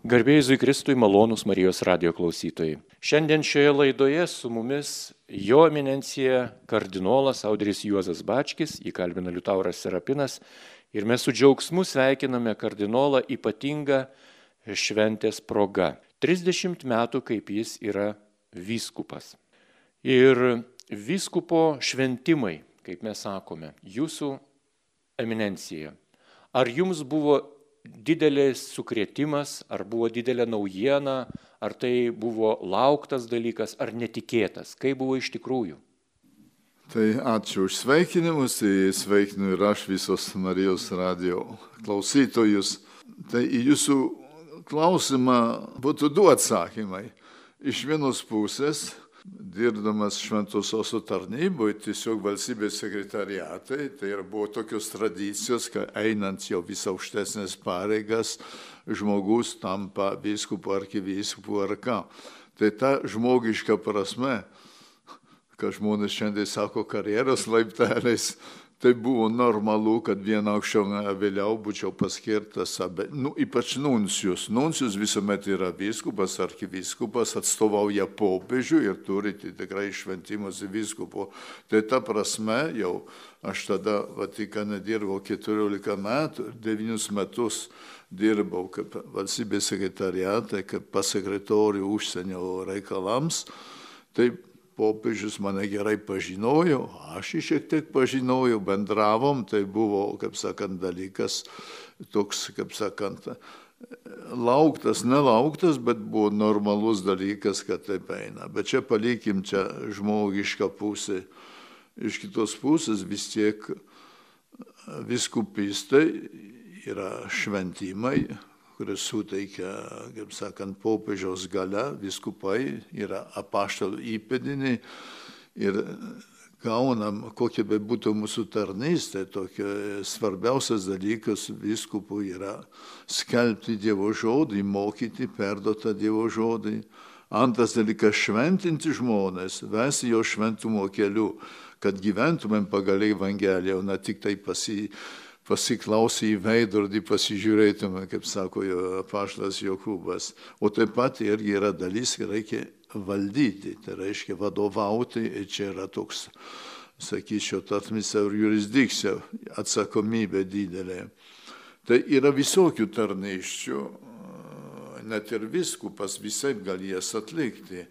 Garbė Jėzui Kristui, malonūs Marijos radijo klausytojai. Šiandien šioje laidoje su mumis jo eminencija kardinolas Audrys Juozas Bačkis, jį kalbina Liutauras Serapinas ir mes su džiaugsmu sveikiname kardinolą ypatingą šventės proga. 30 metų, kaip jis yra vyskupas. Ir vyskupo šventimai, kaip mes sakome, jūsų eminencija. Ar jums buvo didelis sukrėtimas, ar buvo didelė naujiena, ar tai buvo lauktas dalykas, ar netikėtas? Kaip buvo iš tikrųjų? Tai ačiū už sveikinimus, sveikinu ir aš visos Marijos radijo klausytojus. Tai į jūsų klausimą būtų du atsakymai. Iš vienos pusės, dirbdamas Šventojo Sosto tarnyboje, tiesiog valstybės sekretariatai, tai buvo tokios tradicijos, kad einant jau vis aukštesnės pareigas, žmogus tampa vyskupu, arkivyskupu ar ką. Tai ta žmogiška prasme, kad žmonės šiandien sako karjeros laipteliais, tai buvo normalu, kad vieną aukščiau vėliau būčiau paskirtas, ypač nuncijus. Nuncijus visuomet yra vyskupas, arkivyskupas, atstovauja popiežių ir turi tikrai šventimus vyskupo. Tai ta prasme jau aš tada Vatikane dirbau 14 metų ir 9 metus dirbau kaip valstybės sekretariate, kaip pasekretorių užsienio reikalams. Tai popiežius mane gerai pažinojo, aš jį šiek tiek pažinojau, bendravom, tai buvo, kaip sakant, dalykas toks, kaip sakant, lauktas, nelauktas, bet buvo normalus dalykas, kad taip eina. Bet čia palikim čia žmogišką pusę. Iš kitos pusės vis tiek vyskupistai yra šventimai, kuris suteikia, kaip sakant, popiežiaus galia, vyskupai yra apaštalų įpėdiniai ir gaunam, kokia be būtų mūsų tarnystė, tokia svarbiausias dalykas vyskupų yra skelbti Dievo žodį, mokyti, perduotą Dievo žodį. Antras dalykas - šventinti žmonės, vesti jo šventumo keliu, kad gyventumėm pagal Evangeliją, o ne tik tai pasiklausę į veidrodį, pasižiūrėtume, kaip sako jo apaštalas Jokūbas. O taip pat irgi yra dalis, reikia valdyti, tai reiškia vadovauti, ir čia yra toks, sakyčiau, tarnystė ir jurisdikcija, atsakomybė didelė. Tai yra visokių tarnysčių, net ir vyskupas visaip gali jas atlikti.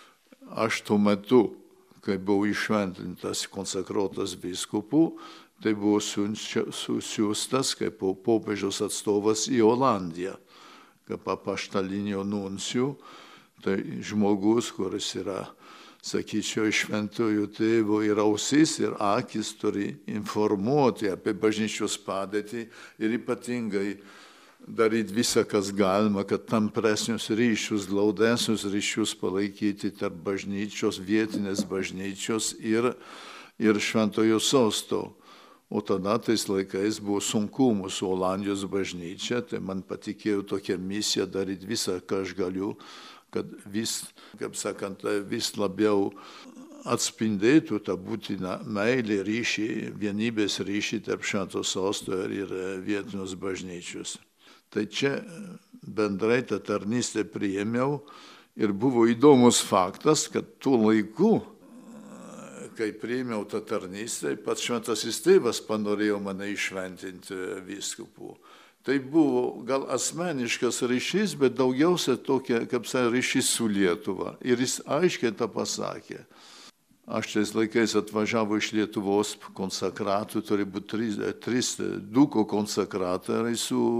Aš tuo metu, kai buvau iššventintas, konsekruotas vyskupų, tai buvo susiųstas kaip popiežiaus atstovas į Olandiją, kaip apaštalinio nuncijų. Tai žmogus, kuris yra, sakyčiau, iš šventųjų tėvų ir ausis, ir akis turi informuoti apie bažnyčios padėtį ir ypatingai daryti visą, kas galima, kad tampresnius ryšius, glaudesnius ryšius palaikyti tarp bažnyčios, vietinės bažnyčios ir Šventojo Sosto. O tada tais laikais buvo sunkumų su Olandijos bažnyčia, tai man patikėjo tokią misiją daryti visą, ką aš galiu, kad vis, kaip sakant, vis labiau atspindėtų tą būtiną meilę ryšį, vienybės ryšį tarp Šventojo Sosto ir vietinios bažnyčios. Tai čia bendrai tą tarnystę priėmiau ir buvo įdomus faktas, kad tuo laiku, kai priėmiau tą tarnystę, pats Šventasis Tėvas panorėjo mane iššventinti vyskupų. Tai buvo gal asmeniškas ryšys, bet daugiausia tokia, kaip sakė, ryšys su Lietuva. Ir jis aiškiai tą pasakė. Aš tais laikais atvažiavau iš Lietuvos konsekratų, turi būti 3 duko konsekratai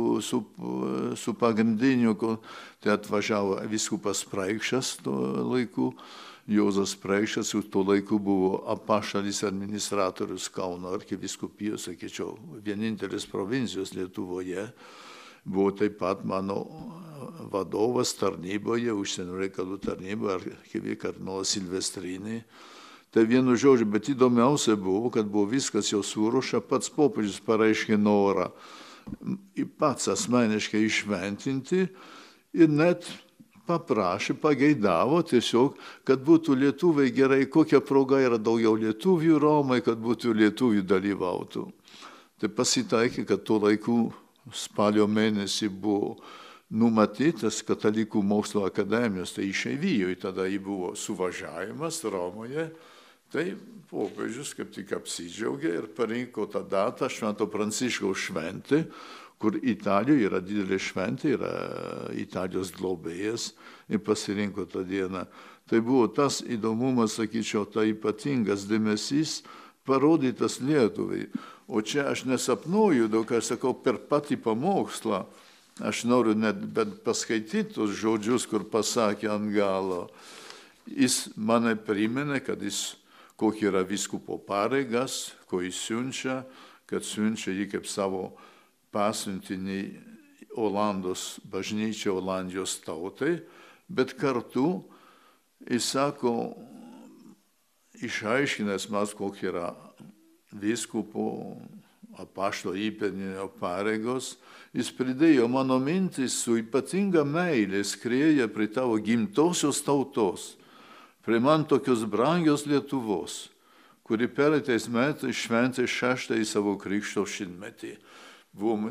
su pagrindiniu, tai atvažiavo vyskupas Praikščias tuo laiku. Juozas Praikščias tuo laiku buvo apaštalis administratorius Kauno arkivyskupijos, sakyčiau, vienintelis provincijos Lietuvoje. Buvo taip pat mano vadovas tarnyboje, užsienio reikalų tarnyboje, arkivyskupas Silvestrinai. Tai vienu žodžiu, bet įdomiausia buvo, kad buvo viskas jau suruošta, pats popiežius pareiškė norą pats asmeniškai iššventinti ir net paprašė, pageidavo tiesiog, kad būtų lietuviai gerai, kokia proga yra daugiau lietuvių Romai, kad būtų lietuvių dalyvautų. Tai pasitaikė, kad tuo laiku spalio mėnesį buvo numatytas Katalikų mokslo akademijos, tai išeivijoje, tada jį buvo suvažiavimas Romoje, tai popiežius kaip tik apsidžiaugė ir parinko tą datą Švento Pranciškaus šventė, kur Italijoje yra didelė šventė, yra Italijos globėjas ir pasirinko tą dieną. Tai buvo tas įdomumas, sakyčiau, tai ypatingas dėmesys parodytas Lietuvai. O čia aš nesapnuoju, daug aš sakau, per patį pamokslą, aš noriu net paskaityti tos žodžius, kur pasakė ant galo. Jis mane priminė, kad jis kokie yra vyskupo pareigas, ko jis siunčia, kad siunčia jį kaip savo pasiuntinį Olandos bažnyčią, Olandijos tautai, bet kartu jis sako, išaiškinęs mas, kokie yra vyskupo apaštalo įpėdinio pareigos, jis pridėjo mano mintis su ypatinga meilė skrieja prie tavo gimtosios tautos, prie man tokios brangios Lietuvos, kuri pereitais metais šventė 6. savo krikšto šimtmetį. Buvom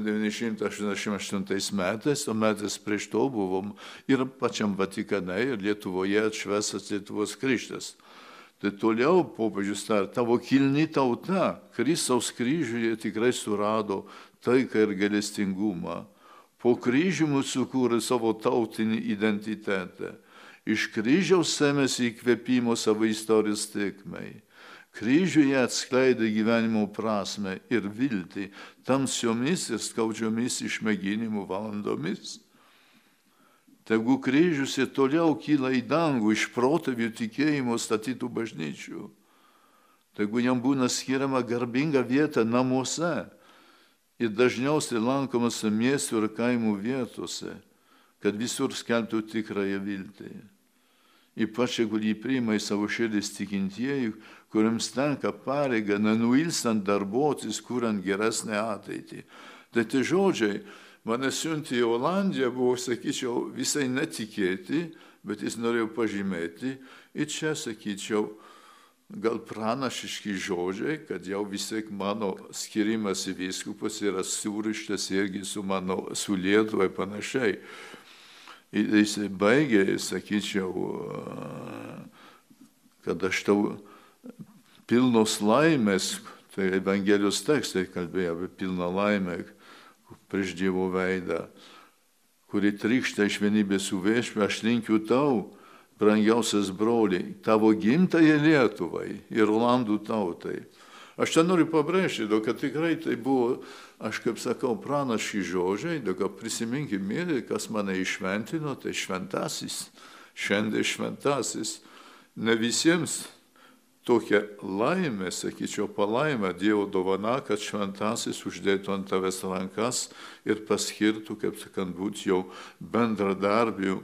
1988 metais, o metais prieš to buvom ir pačiam Vatikane, ir Lietuvoje atšvęstas Lietuvos krikštas. Tai toliau popiežius tar, tavo kilni tauta, Kristaus kryžiuje tikrai surado taiką ir gailestingumą. Po kryžiumi sukūrė savo tautinį identitetą. Iš kryžiaus sėmėsi įkvėpimo savo istorijos tėkmei. Kryžiuje atskleidė gyvenimo prasme ir viltį tamsiomis ir skaudžiomis išmėginimų valandomis. Tegu kryžius ir toliau kyla į dangų iš protėvių tikėjimo statytų bažnyčių. Tegu jam būna skiriama garbinga vieta namuose ir dažniausiai lankomose miestų ir kaimų vietose, kad visur skelbtų tikrąją viltį. Ypač jeigu jį priima į savo širdis tikintieji, kuriems tenka pareiga nenuilstant darbuotis, kuriant geresnę ateitį. Tai tie žodžiai mane siuntė į Olandiją, buvo, sakyčiau, visai netikėti, bet jis norėjo pažymėti. Ir čia, sakyčiau, gal pranašiški žodžiai, kad jau vis tiek mano skirimas į vyskupus yra surištas irgi su Lietuva ir panašiai. Jis baigė, sakyčiau, kad aš tau pilnos laimės, tai Evangelijos tekstai kalbėjo apie pilną laimę prieš Dievo veidą, kuri trykšta iš vienybės su viešpačiu, aš linkiu tau, brangiausias broliai, tavo gimtajai Lietuvai ir Olandų tautai. Aš čia noriu pabrėžti, kad tikrai tai buvo, aš kaip sakau, pranašiški žodžiai, prisiminkime, kas mane išventino, tai šventasis, šiandien šventasis. Ne visiems tokia laimė, sakyčiau, palaima Dievo dovana, kad šventasis uždėtų ant tavęs rankas ir paskirtų, kaip sakant, būti jau bendradarbių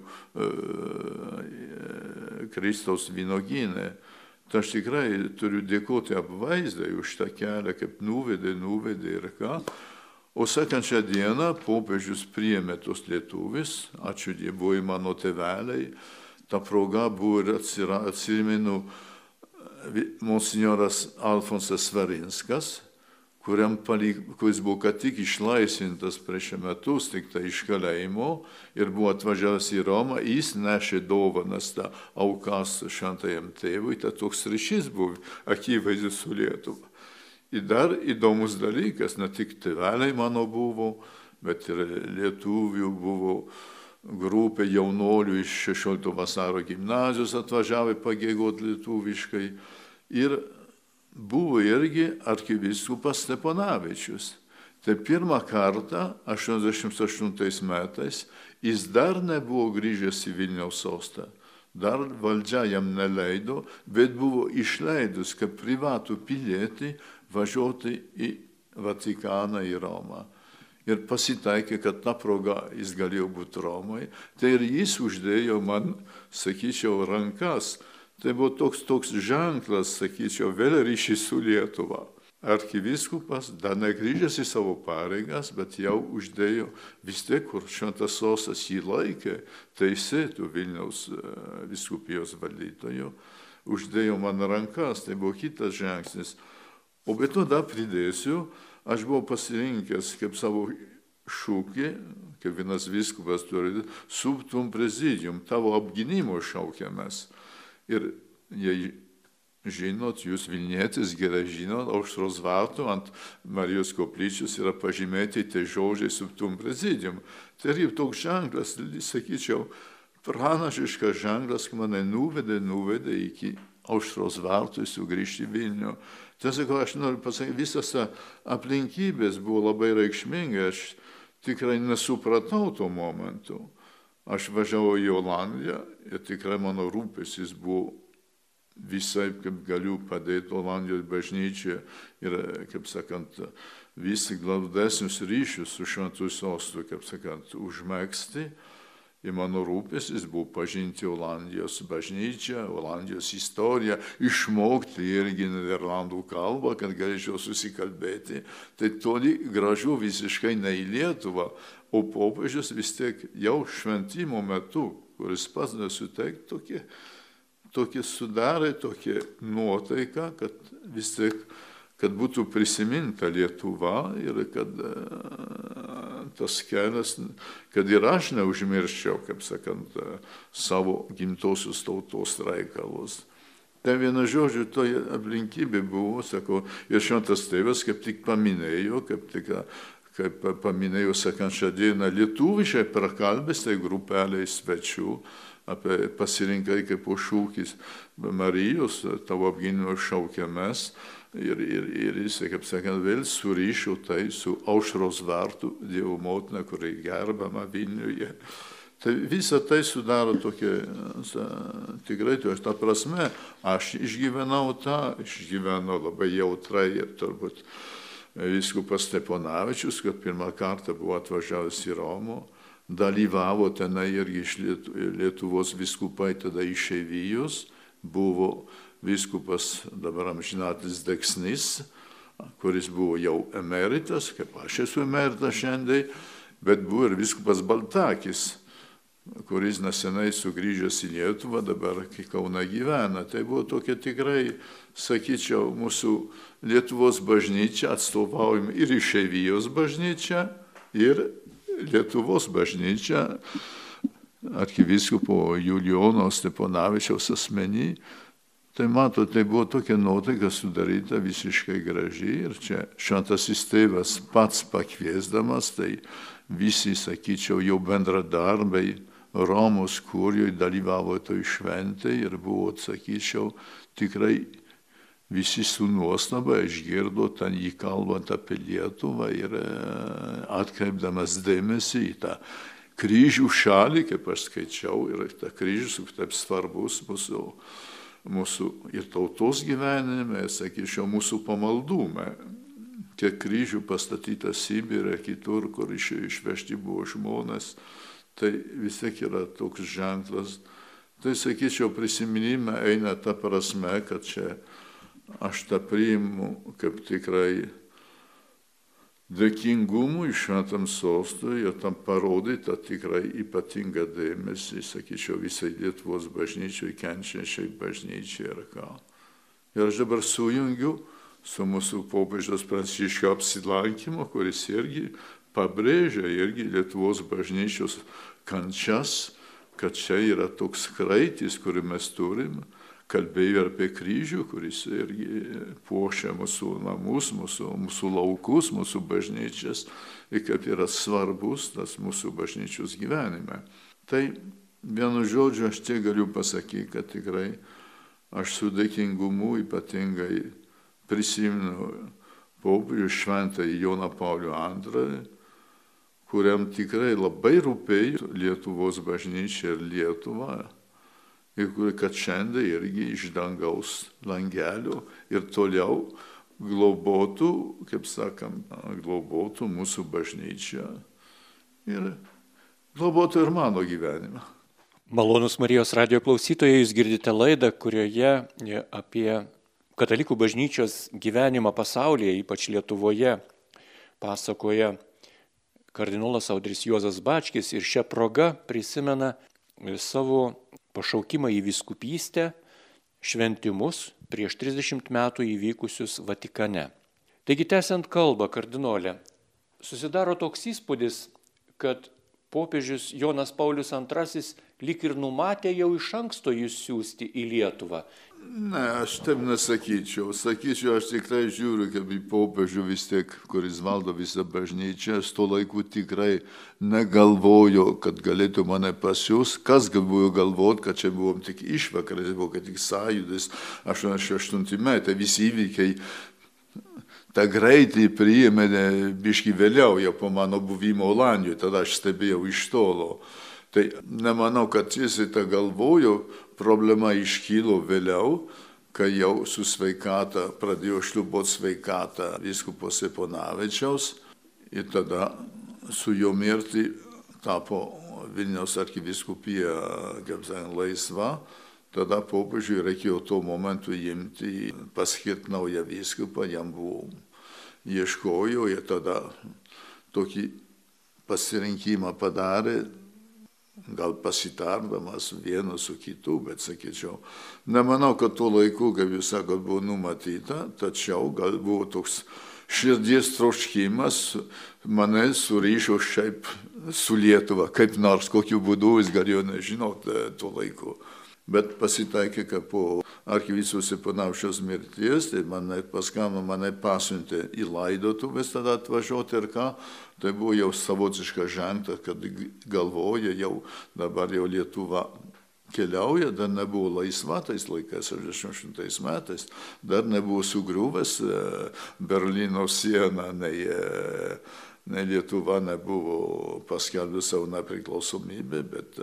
Kristaus vynuogyne. Tai aš tikrai turiu dėkoti apvaizdai už tą kelią, kaip nuvedė ir ką. O sekančią dieną popiežius priėmė tos lietuvis, ačiū Dievui mano tėveliai. Ta proga buvo ir atsimenu monsignoras Alfonsas Svarinskas, kuris buvo ką tik išlaisvintas prieš metus, tik tai iš kalėjimo ir buvo atvažiavęs į Romą, jis nešė dovanas tą aukas šventajam tėvui, tai toks ryšys buvo akivaizdus su Lietuva. Ir dar įdomus dalykas, ne tik tėveliai mano buvo, bet ir lietuvių buvo grupė jaunolių iš 16 vasario gimnazijos atvažiavę pagiedoti lietuviškai ir buvo irgi arkivyskupas Steponavičius. Tai pirmą kartą, 88 metais, jis dar nebuvo grįžęs į Vilniaus sostą. Dar valdžia jam neleido, bet buvo išleidus kaip privatų pilietį važiuoti į Vatikaną, į Romą. Ir pasitaikė, kad ta proga jis galėjo būti Romai. Tai ir jis uždėjo man, sakyčiau, rankas. Tai buvo toks ženklas, sakyčiau, vėl ryšys su Lietuva. Arkivyskupas, dar negrįžęs į savo pareigas, bet jau uždėjo vis tiek, kur šventas sostas jį laikė, teisėtų Vilniaus vyskupijos valdytojų, uždėjo man rankas, tai buvo kitas žingsnis. O be to dar pridėsiu, aš buvau pasirinkęs kaip savo šūkį, kaip vienas vyskupas turi, subtum prezidium, tavo apgynimo šaukiamės. Ir jei žinot, jūs Vilnietis gerai žinot, aušros vartų ant Marijos koplyčios yra pažymėti tie žodžiai subtum prezidium. Tai yra toks ženklas, sakyčiau, pranašiškas ženklas, mane nuvedė iki aušros vartų sugrįžti į Vilnių. Tiesiog aš noriu pasakyti, visas aplinkybės buvo labai reikšmingai, aš tikrai nesupratau tuo momentu. Aš važiavau į Olandiją ir tikrai mano rūpestis buvo visai, kaip galiu padėti Olandijos bažnyčiai ir, kaip sakant, visi glaudesnius ryšius su šventu sostu, kaip sakant, užmegzti. Ir mano rūpestis buvo pažinti Olandijos bažnyčią, Olandijos istoriją, išmokti irgi Niderlandų kalbą, kad galėčiau susikalbėti. Tai toli gražu visiškai ne į Lietuvą, o popiežius vis tiek jau šventimo metu, kuris pats nesuteikti tokie sudarė tokią nuotaiką, kad vis tiek, kad būtų prisiminta Lietuva ir kad tas kelias, kad ir aš neužmirščiau, kaip sakant, savo gimtosios tautos reikalus. Tai viena žodžiu, toje aplinkybė buvo, sakau, ir šventas tėvas kaip tik paminėjo, kaip paminėjo, sakant, šią dieną lietuviškai prakalbės, tai grupeliai svečių, apie pasirinkai kaip šūkis Marijos, tavo apgynimo šaukiamės ir jis, kaip sakant, vėl surišo tai su aušros vartų Dievo motina, kuri gerbama Vilniuje. Tai visa tai sudaro tokia, tikrai, ta prasme, aš išgyvenau labai jautrai ir turbūt vyskupas Steponavičius, kad pirmą kartą buvo atvažiavęs į Romą, dalyvavo tenai irgi iš Lietuvos vyskupai, tada išeivijos, buvo vyskupas dabar amžinatis Deksnis, kuris buvo jau emeritas, kaip aš esu emeritas šiandien, bet buvo ir vyskupas Baltakis, kuris nesenai sugrįžęs į Lietuvą, dabar Kaune gyvena. Tai buvo tokia tikrai, sakyčiau, mūsų Lietuvos bažnyčia, atstovaujam ir išeivijos bažnyčia, ir Lietuvos bažnyčia, arkivyskupo Julijono Steponavičiaus asmenį. Tai matote, tai buvo tokia nuotaika sudaryta visiškai graži ir čia šventasis tėvas pats pakviesdamas, tai visi, sakyčiau, jau bendradarbiai Romos kurijoje dalyvavo toj šventai ir buvo, sakyčiau, tikrai visi su nuostaba išgirdo ten jį kalbant apie Lietuvą ir atkreipdamas dėmesį į tą kryžių šalį, kaip aš skaičiau, ir ta kryžius taip svarbus mūsų ir tautos gyvenime, sakyčiau, mūsų pamaldume. Kiek kryžių pastatyta Sibire, kitur, kur išvežti buvo žmonės, tai vis tiek yra toks ženklas. Tai, sakyčiau, prisiminime eina ta prasme, kad čia aš tą priimu kaip tikrai dėkingumui šventam sostui ir tam parodyta tikrai ypatingą dėmesį, sakyčiau, visai Lietuvos bažnyčiai, kenčiančiai bažnyčiai ir ką. Ir aš dabar sujungiu su mūsų popiežiaus Pranciškaus apsilankymu, kuris irgi pabrėžia irgi Lietuvos bažnyčios kančias, kad čia yra toks kraitis, kurį mes turim. Kalbėjo apie kryžių, kuris irgi puošia mūsų namus, mūsų laukus, mūsų bažnyčias ir kaip yra svarbus tas mūsų bažnyčios gyvenime. Tai vienu žodžiu aš čia galiu pasakyti, kad tikrai aš su dėkingumu ypatingai prisimenu popiežių šventąjį Joną Paulių II, kuriam tikrai labai rūpėjo Lietuvos bažnyčia ir Lietuva. Ir kad šiandien irgi iš dangaus langelio ir toliau globotų, kaip sakant, globotų mūsų bažnyčią ir globotų ir mano gyvenimą. Malonūs Marijos radijo klausytojai, jūs girdite laidą, kurioje apie katalikų bažnyčios gyvenimą pasaulyje, ypač Lietuvoje, pasakoja kardinolas Audrys Juozas Bačkis ir šią progą prisimena savo pašaukimą į vyskupystę, šventimus prieš 30 metų įvykusius Vatikane. Taigi, tęsiant kalbą, kardinolė, susidaro toks įspūdis, kad popiežius Jonas Paulius II lyg ir numatė jau iš anksto jūs siųsti į Lietuvą. Ne, aš taip nesakyčiau. Sakyčiau, aš tikrai žiūriu kaip į popiežių vis tiek, kuris valdo visą bažnyčią. Aš tuo laiku tikrai negalvoju, kad galėtų mane pasiųsti. Kas galvojo galvoti, kad čia buvom tik išvakarės, buvo tik sąjūdis, 88 metai, visi įvykiai. Ta greitį priėmė biškį vėliau, jau po mano buvimo Olandijoje, tada aš stebėjau iš tolo. Tai nemanau, kad jis tą galvojo, problema iškylo vėliau, kai jau su sveikata pradėjo šliuboti sveikata vyskupo Steponavičiaus ir tada su jo mirti tapo Vilniaus arkivyskupija, kaip sakant, laisva. Tada popiežiui reikėjo tuo momentu imti, paskirti naują vyskupą, jam buvo ieškojo ir tada tokį pasirinkimą padarė, gal pasitardamas vienu su kitu, bet sakyčiau, nemanau, kad tuo laiku, kaip jūs sakot, buvo numatyta, tačiau gal buvo toks širdies troškimas mane surišo šiaip su Lietuva, kaip nors, kokiu būdu jis galėjo nežinoti tuo laiku. Bet pasitaikė, kad po arkivyskupo Steponavičiaus mirties, tai paskambino mane pasiuntė į laidotuvės tada atvažiuoti ir ką. Tai buvo jau savotiškas ženklas, kad galvoja jau dabar jau Lietuva keliauja, dar nebuvo laisva tais laikais, 68 metais, dar nebuvo sugriuvęs Berlyno siena, nei Lietuva nebuvo paskelbus savo nepriklausomybę, bet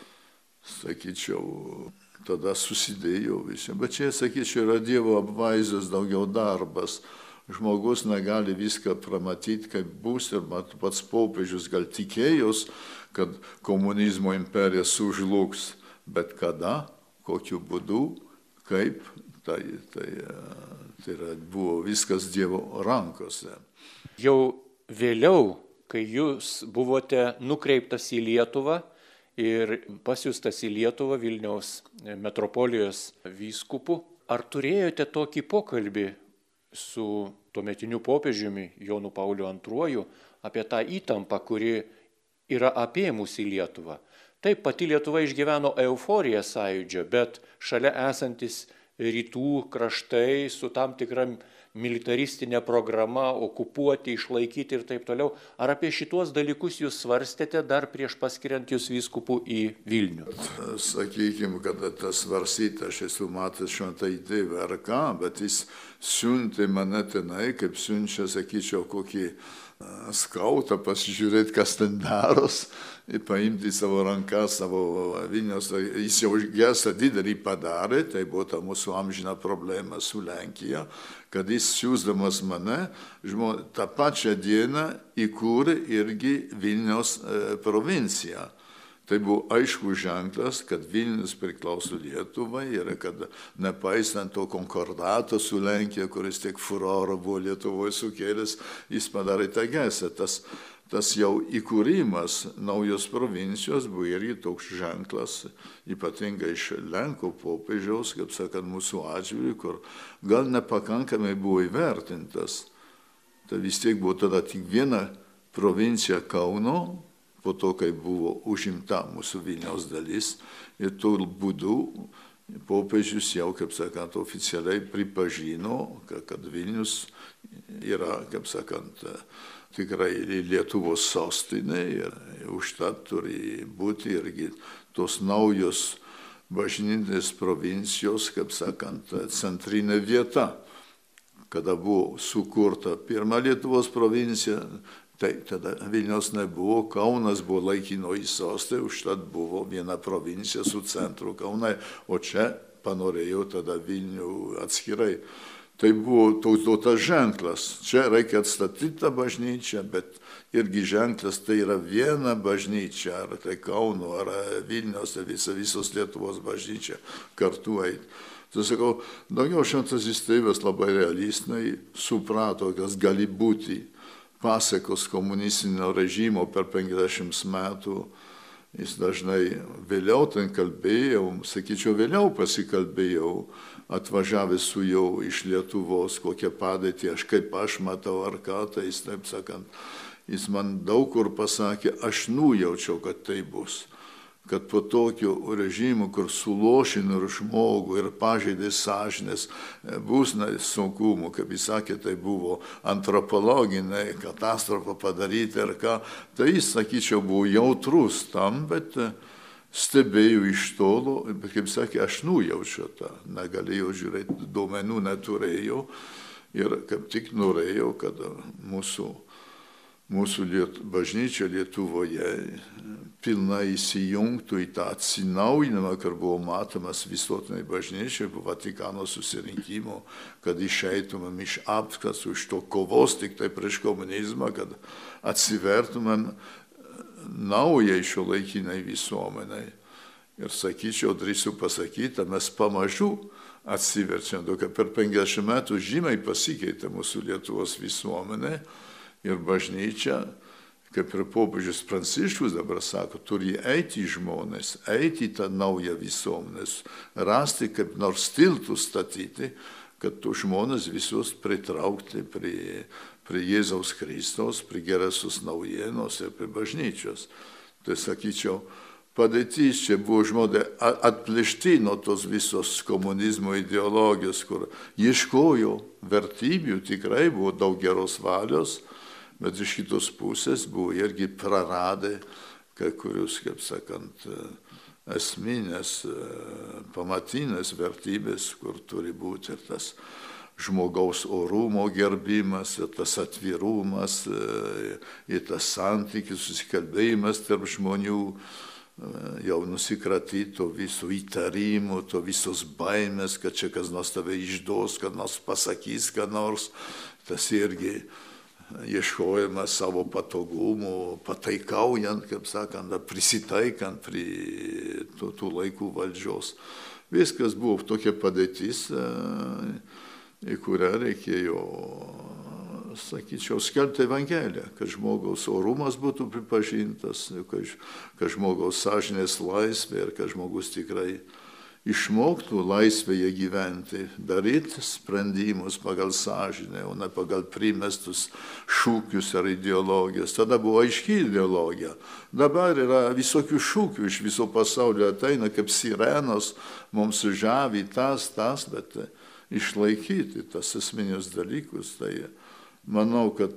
sakyčiau, tada susidėjo visi. Bet čia, sakyčiau, yra Dievo apvaizdas, daugiau darbas. Žmogus negali viską pramatyti, kaip bus, ir pats popiežius gal tikėjos, kad komunizmo imperija sužlugs, bet kada, kokiu būdu, kaip, tai buvo viskas Dievo rankose. Jau vėliau, kai jūs buvote nukreiptas į Lietuvą, ir pasiųstas į Lietuvą Vilniaus metropolijos vyskupu. Ar turėjote tokį pokalbį su tuometiniu popiežiumi Jonu Pauliu II apie tą įtampą, kuri yra apėmusi Lietuvą? Taip, pati Lietuva išgyveno euforiją sąjūdžio, bet šalia esantis rytų kraštai su tam tikra militaristinė programa, okupuoti, išlaikyti ir taip toliau. Ar apie šitos dalykus jūs svarstėte dar prieš paskiriant jūs vyskupų į Vilnių? Sakykime, kad tas svarstyti, aš esu matęs šventąjį tėvą ar ką, bet jis siuntė mane tenai, kaip siunčia, sakyčiau, kokį skautą pasižiūrėti, kas ten daros, ir paimti savo ranką, savo Vilniaus, jis jau gestą didelį padarė, tai buvo ta mūsų amžina problema su Lenkija, kad jis siūsdamas mane, tą pačią dieną įkūrė irgi Vilniaus provinciją. Tai buvo aiškus ženklas, kad Vilnius priklauso Lietuvai ir kad nepaisant to konkordato su Lenkija, kuris tiek furorą buvo Lietuvoje sukėlęs, jis padarė tą gestą. Tas jau įkūrimas naujos provincijos buvo irgi toks ženklas, ypatingai iš Lenkų popiežiaus, kaip sakant, mūsų atžvilgiu, kur gal nepakankamai buvo įvertintas. Tai vis tiek buvo tada tik viena provincija Kauno, po to, kai buvo užimta mūsų Vilniaus dalis, ir tuo būdu popiežius jau, kaip sakant, oficialiai pripažino, kad Vilnius yra, kaip sakant, tikrai Lietuvos sostinė ir užtat turi būti irgi tos naujos bažnytinės provincijos, kaip sakant, centrinė vieta. Kada buvo sukurta pirma Lietuvos provincija, tai tada Vilniaus nebuvo, Kaunas buvo laikinoji sostinė, užtat buvo viena provincija su centru Kaunai, o čia panorėjo tada Vilnių atskirai. Tai buvo tas ženklas. Čia reikia atstatyti tą bažnyčią, bet irgi ženklas tai yra viena bažnyčia, ar tai Kauno, ar Vilniaus, tai visos Lietuvos bažnyčia kartu eiti. Tai sakau, daugiau šventasis tėvas labai realistinai suprato, kas gali būti pasakos komunistinio režimo per 50 metų. Jis dažnai vėliau ten kalbėjau, sakyčiau, vėliau pasikalbėjau, atvažiavęs su jau iš Lietuvos, kokią padėtį, kaip aš matau ar ką, tai jis, taip sakant, jis man daug kur pasakė, aš nujaučiau, kad tai bus. Kad po tokio režimo, kur sulošino ir žmogų ir pažeidė sąžinės, bus sunkumų, kaip jis sakė, tai buvo antropologinė katastrofa padaryti ir ką. Tai jis, sakyčiau, buvo jautrus tam, bet stebėjau iš tolo, bet kaip sakė, aš nujaučiu tą, negalėjau žiūrėti, duomenų neturėjau ir kaip tik norėjau, kad mūsų bažnyčia Lietuvoje pilnai įsijungtų į tą atsinaujinimą, kur buvo matomas visuotinai bažnyčiai po Vatikano susirinkimo, kad išeitumėm iš apskasų, iš to kovos tik tai prieš komunizmą, kad atsivertumėm naujai šiuolaikiniai visuomeniai. Ir sakyčiau, drįsiu pasakyti, mes pamažu atsiverčiam, kad per 50 metų žymiai pasikeitė mūsų Lietuvos visuomenė ir bažnyčia, kaip ir popiežius Pranciškus dabar sako, turi eiti žmonės, eiti į tą naują visuomenę, rasti kaip nors tiltų statyti, kad tu žmonės visus pritraukti prie Jėzaus Kristaus, prie gerosios naujienos ir prie bažnyčios. Tai sakyčiau, padėtis čia buvo žmonės atplėšti nuo tos visos komunizmo ideologijos, kur ieškojo vertybių, tikrai buvo daug geros valios, bet iš kitos pusės buvo irgi praradę kai kurius, kaip sakant, esminės, pamatinės vertybės, kur turi būti ir tas žmogaus orumo gerbimas, ir tas atvirumas, ir tas santykis, susikalbėjimas tarp žmonių, jau nusikratyti to viso įtarimo, to visos baimės, kad čia kas nors tave išduos, kad nors pasakys, kad nors tas irgi ieškojama savo patogumų, pataikaujant, kaip sakant, prisitaikant prie tų laikų valdžios. Viskas buvo tokia padėtis, į kurią reikėjo, sakyčiau, skelbti Evangeliją, kad žmogaus orumas būtų pripažintas, kad žmogaus sąžinės laisvė ir kad žmogus tikrai išmoktų laisvėje gyventi, daryti sprendimus pagal sąžinę, o ne pagal primestus šūkius ar ideologijas. Tada buvo aiški ideologija. Dabar yra visokių šūkių iš viso pasaulio ateina kaip sirenos, mums žavi tas, bet išlaikyti tas esminius dalykus. Tai manau, kad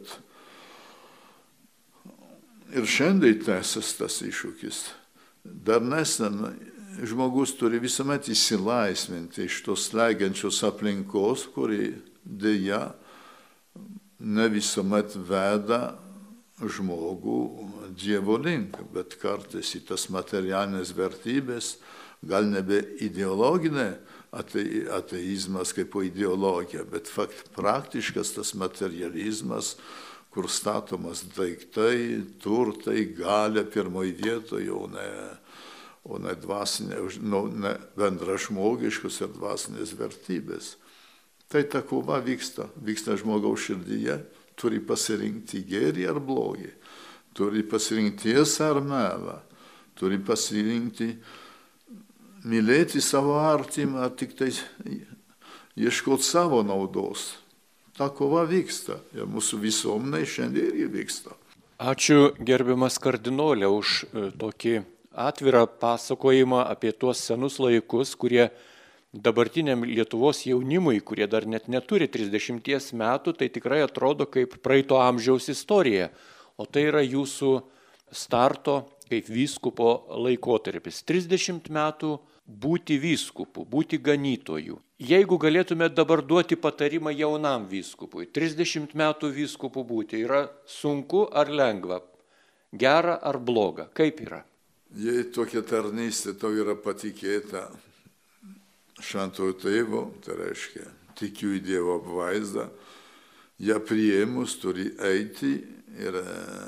ir šiandien tęsis tas iššūkis. Dar nesen žmogus turi visuomet įsilaisvinti iš tos slegiančios aplinkos, kuri dėja ne visuomet veda žmogų Dievo link, bet kartais į tas materialinės vertybės, gal nebe ideologinė ateizmas kaip ideologija, bet praktiškas tas materializmas, kur statomas daiktai, turtai, galia pirmoje vietoje, o ne bendražmogiškos ir dvasinės vertybės. Tai ta kova vyksta žmogaus širdyje, turi pasirinkti gėrį ar blogį, turi pasirinkti tiesą ar melą, turi pasirinkti mylėti savo artimą, tik tai ieškoti savo naudos. Ta kova vyksta ir mūsų visuomenė šiandien irgi vyksta. Ačiū gerbiamas kardinolė už tokį atvirą pasakojimą apie tuos senus laikus, kurie dabartiniam Lietuvos jaunimui, kurie dar net neturi 30 metų, tai tikrai atrodo kaip praeito amžiaus istorija. O tai yra jūsų starto kaip vyskupo laikotarpis. 30 metų būti vyskupu, būti ganytoju. Jeigu galėtume dabar duoti patarimą jaunam vyskupui, 30 metų vyskupu būti, yra sunku ar lengva, gera ar bloga, kaip yra? Jei tokia tarnystė tau yra patikėta šventojo tėvo, tai reiškia, tikiu į Dievo apvaizdą, ją priėmus turi eiti ir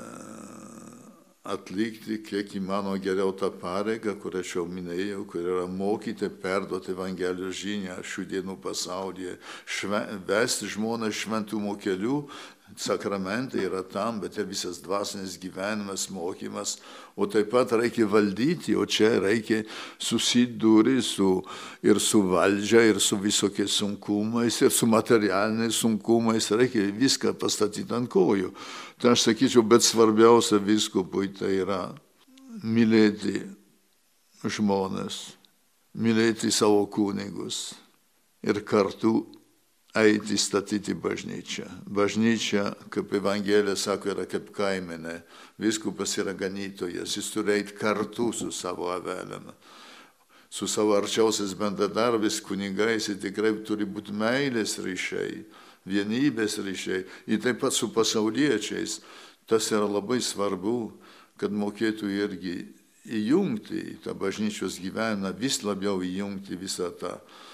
atlikti kiek įmano geriau tą pareigą, kurią aš jau minėjau, kur yra mokyti, perduoti Evangelijos žinią šių dienų pasaulyje, vesti žmones šventumo keliu, Sakramentai yra tam, bet ir visas dvasinis gyvenimas, mokymas, o taip pat reikia valdyti, o čia reikia susidūrti ir su valdžia, ir su visokiais sunkumais, ir su materialiniais sunkumais, reikia viską pastatyti ant kojų. Tai aš sakyčiau, bet svarbiausia vyskupui tai yra mylėti žmones, mylėti savo kunigus ir kartu eiti statyti bažnyčią. Bažnyčia, kaip Evangelija sako, yra kaip kaimenė. Vyskupas yra ganytojas, jis turi eiti kartu su savo avelėm. Su savo arčiausiais bendradarbiais kunigais, jis tikrai turi būti meilės ryšiai, vienybės ryšiai. Ir taip pat su pasauliečiais. Tas yra labai svarbu, kad mokėtų irgi įjungti į tą bažnyčios gyvenimą, vis labiau įjungti visą tą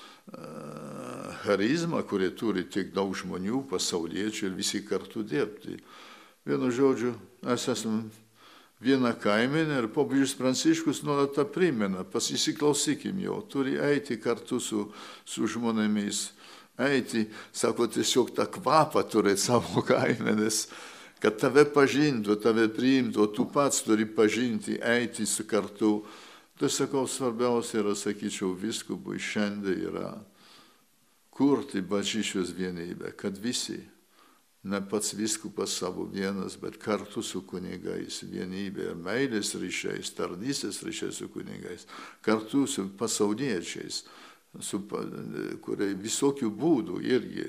charizmą, kurie turi tiek daug žmonių, pasauliečių ir visi kartu dirbti. Vienu žodžiu, mes esame viena kaimenė ir popiežius Pranciškus nuolat tą primena, įsiklausykim jo, turi eiti kartu su žmonėmis, eiti, sako, tiesiog tą kvapą turėti savo kaimenės, kad tave pažintų, tave priimtų, o tu pats turi pažinti, eiti su kartu. Tai sakau, svarbiausia yra, sakyčiau, vyskupui šiandien yra kurti bažnyčios vienybę, kad visi, ne pats vyskupas savo vienas, bet kartu su kunigais vienybė ir meilės ryšiais, tarnystės ryšiais su kunigais, kartu su pasauliečiais, kurie visokių būdų irgi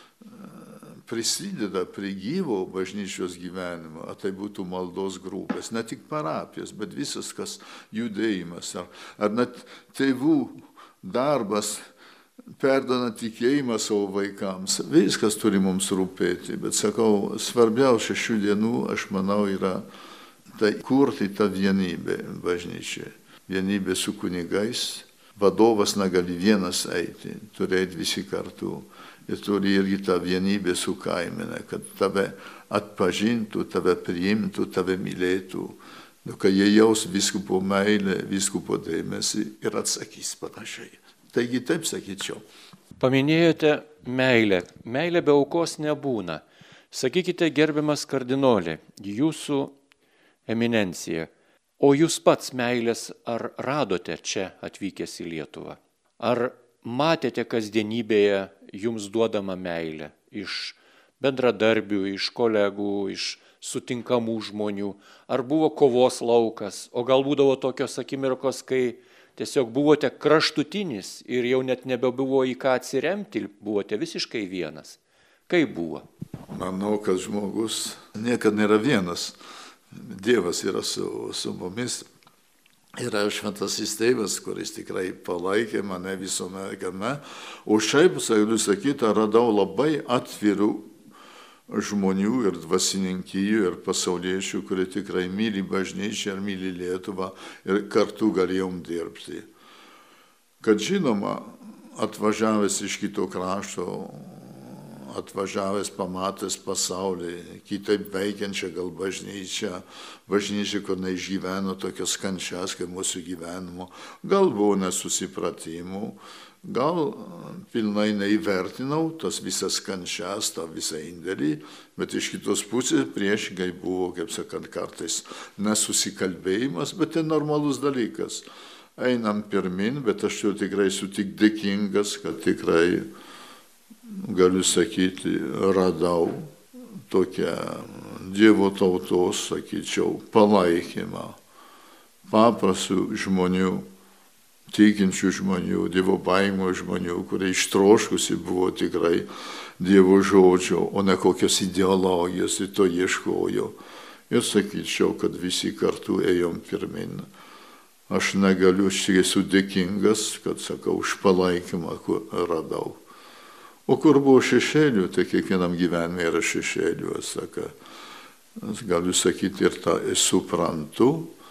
prisideda prie gyvo bažnyčios gyvenimo, ar tai būtų maldos grupės, ne tik parapijos, bet visas, kas judėjimas, ar net tėvų darbas, perdona tikėjimą savo vaikams. Viskas turi mums rūpėti, bet sakau, svarbiausia šių dienų, aš manau, yra tai kurti tą vienybę bažnyčiai. Vienybė su kunigais, vadovas negali vienas eiti, turi eiti visi kartu. Ir turi irgi tą vienybę su kaimenė, kad tave atpažintų, tave priimtų, tave mylėtų. Kai jie jaus vyskupo meilę, vyskupo dėmesį ir atsakys panašiai. Taigi taip sakyčiau. Paminėjote meilę. Meilė be aukos nebūna. Sakykite, gerbiamas kardinolė, jūsų eminencija, o jūs pats meilės ar radote čia atvykęs į Lietuvą? Ar matėte kasdienybėje jums duodama meilė iš bendradarbių, iš kolegų, iš sutinkamų žmonių? Ar buvo kovos laukas, o gal būdavo tokios akimirkos, kai tiesiog buvote kraštutinis ir jau net nebebuvo į ką atsiremti, buvote visiškai vienas? Kaip buvo? Manau, kad žmogus niekada nėra vienas. Dievas yra su mumis. Yra šventasis tėvas, kuris tikrai palaikė mane visome kame. O šiaip, galiu sakyti, radau labai atvirų žmonių ir dvasininkijų ir pasauliečių, kurie tikrai myli bažnyčią ir myli Lietuvą ir kartu galėjom dirbti. Kad žinoma, atvažiavęs iš kito krašto, atvažiavęs pamatęs pasaulį, kitaip veikiančią gal bažnyčią, kur neišgyveno tokias kančias kaip mūsų gyvenimo, gal buvo nesusipratimų, gal pilnai neįvertinau tas visas kančias, tą visą indėlį, bet iš kitos pusės priešingai buvo, kaip sakant, kartais nesusikalbėjimas, bet tai normalus dalykas. Einam pirmin, bet aš jau tikrai esu tik dėkingas, kad tikrai galiu sakyti, radau tokią Dievo tautos, sakyčiau, palaikymą, paprastų žmonių, tikinčių žmonių, Dievo baimio žmonių, kurie ištroškusi buvo tikrai Dievo žodžio, o ne kokios ideologijos ir to ieškojo. Ir sakyčiau, kad visi kartu ėjom pirmin. Aš negaliu, aš esu dėkingas, kad sakau, už palaikymą, kur radau. O kur buvo šešėlių, tai kiekvienam gyvenime yra šešėlių, saka. Aš galiu sakyti ir tą suprantu,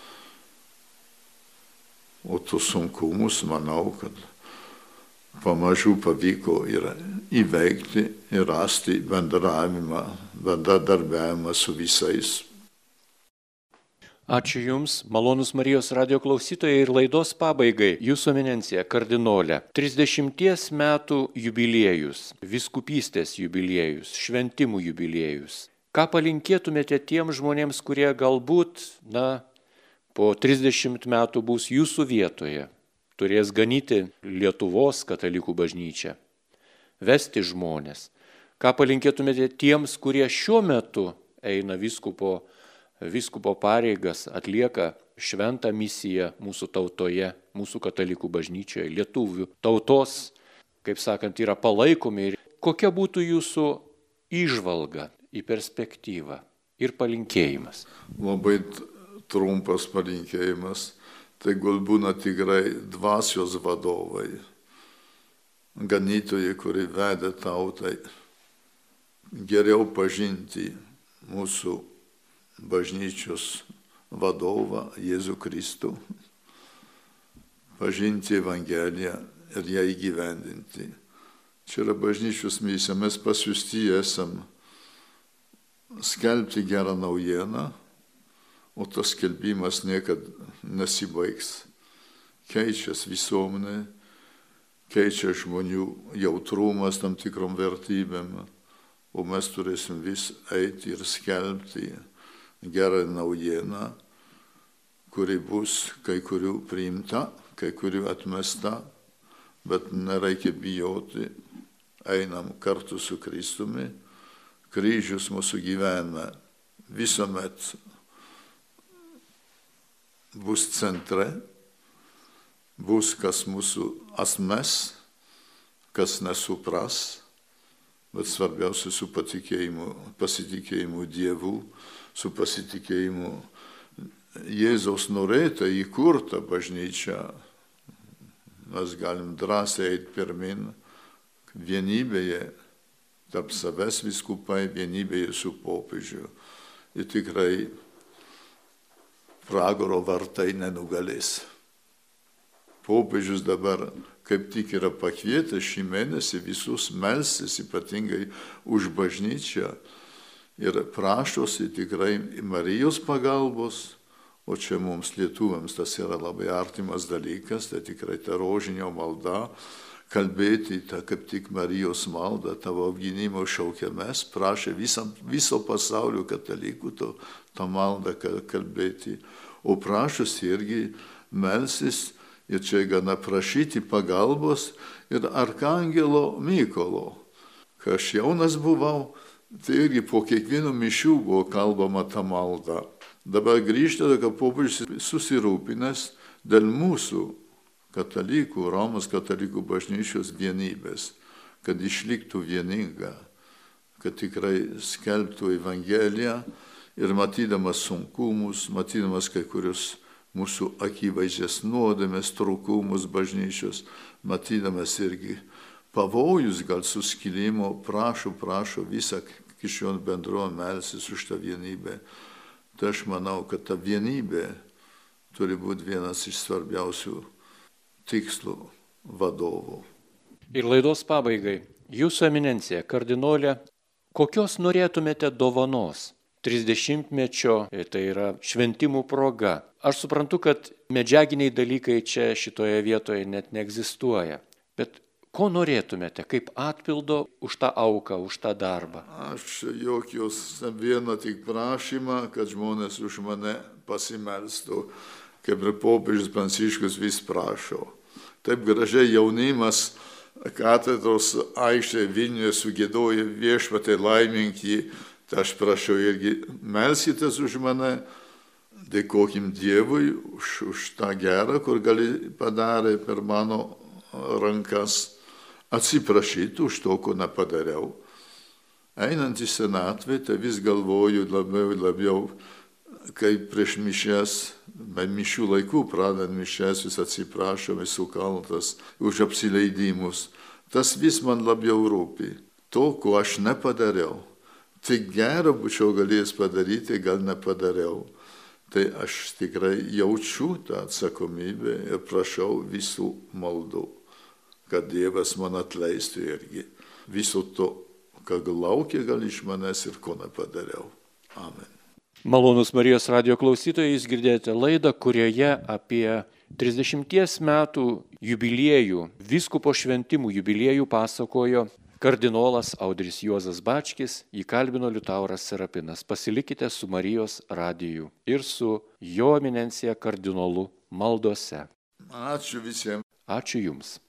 o tus sunkumus manau, kad pamažu pavyko ir įveikti ir rasti bendradarbiavimą su visais. Ačiū Jums, malonūs Marijos radio klausytojai, ir laidos pabaigai Jūsų eminencija kardinolė. 30 metų jubiliejus, vyskupystės jubiliejus, šventimų jubiliejus. Ką palinkėtumėte tiems žmonėms, kurie galbūt, po 30 metų bus Jūsų vietoje, turės ganyti Lietuvos katalikų bažnyčią, vesti žmonės? Ką palinkėtumėte tiems, kurie šiuo metu eina vyskupo pareigas, atlieka šventą misiją mūsų tautoje, mūsų katalikų bažnyčioje, lietuvių tautos, kaip sakant, yra palaikomi? Ir kokia būtų jūsų įžvalga į perspektyvą ir palinkėjimas? Labai trumpas palinkėjimas. Tai gal būna tikrai dvasios vadovai, ganytojai, kurie vedė tautai geriau pažinti mūsų bažnyčios vadovą Jėzų Kristų, pažinti Evangeliją ir ją įgyvendinti. Čia yra bažnyčios misija, mes pasiųsti esam skelbti gerą naujieną, o tas skelbimas niekad nesibaigs. Keičiasi visuomenė, keičia žmonių jautrumas tam tikrom vertybėm, o mes turėsim vis eiti ir skelbti gerą naujieną, kuri bus kai kurių priimta, kai kurių atmesta, bet nereikia bijoti, einam kartu su Kristumi. Kryžius mūsų gyvenime visuomet bus centre, bus kas mūsų asmes, kas nesupras, bet svarbiausia su pasitikėjimu Dievu, su pasitikėjimu Jėzaus norėta įkurta bažnyčia. Mes galim drąsiai eiti pirmin vienybėje, tarp savęs vyskupai, vienybėje su popiežiu. Ir tikrai pragaro vartai nenugalės. Popiežius dabar kaip tik yra pakvietęs šį mėnesį visus melstis, ypatingai už bažnyčią, ir prašosi tikrai Marijos pagalbos, o čia mums lietuviams tas yra labai artimas dalykas, tai tikrai ta rožinio malda, kalbėti tą kaip tik Marijos maldą, tavo apgynimo šaukiamės, prašė viso pasaulio katalikų tą maldą kalbėti, o prašosi irgi melsis. Ir čia gana prašyti pagalbos ir arkangelo Mykolo. Kai aš jaunas buvau, tai irgi po kiekvieno mišių buvo kalbama ta malda. Dabar grįžta, kad popiežius susirūpinęs dėl mūsų katalikų, Romos katalikų bažnyčios vienybės, kad išliktų vieninga, kad tikrai skelbtų Evangeliją ir matydamas sunkumus, matydamas kai kurius mūsų akivaizdžias nuodėmes, trūkumus bažnyčios, matydamas irgi pavojus gal suskilimo, prašo visą krikščionių bendruomenę melsis už tą vienybę. Tai aš manau, kad ta vienybė turi būti vienas iš svarbiausių tikslų vadovų. Ir laidos pabaigai, Jūsų eminencija, kardinolė, kokios norėtumėte dovanos 30-mečio, tai yra šventimų proga? Aš suprantu, kad medžiaginiai dalykai čia šitoje vietoje net neegzistuoja, bet ko norėtumėte, kaip atpildo už tą auką, už tą darbą? Aš jokios vieną tik prašymą, kad žmonės už mane pasimelstų, kaip ir popiežius Pranciškus vis prašo. Taip gražiai jaunimas katedros aikštėje Vilniuje sugiedoja Viešpatie laimink jį, tai aš prašau irgi melskitės už mane. Dėkokim Dievui už tą gerą, kur gali padarė per mano rankas, atsiprašyti už to, ko nepadariau. Einant į senatvę, tai vis galvoju labiau, kaip prieš mišias, mišių laikų pradant mišias, vis atsiprašom, esu kaltas už apsileidimus. Tas vis man labiau rūpi. To, ko aš nepadariau. Tik gerą būčiau galėjęs padaryti, gal nepadariau. Tai aš tikrai jaučiu tą atsakomybę ir prašau visų maldų, kad Dievas man atleistų irgi viso to, ką laukia gal iš manęs ir ko nepadariau. Amen. Malonūs Marijos radijo klausytojai, jūs girdėjote laidą, kurioje apie 30 metų jubiliejų, vyskupo šventimų jubiliejų pasakojo kardinolas Audris Juozas Bačkis, jį kalbino Liutauras Serapinas. Pasilikite su Marijos radiju ir su jo eminencija kardinolu maldose. Ačiū visiems. Ačiū Jums.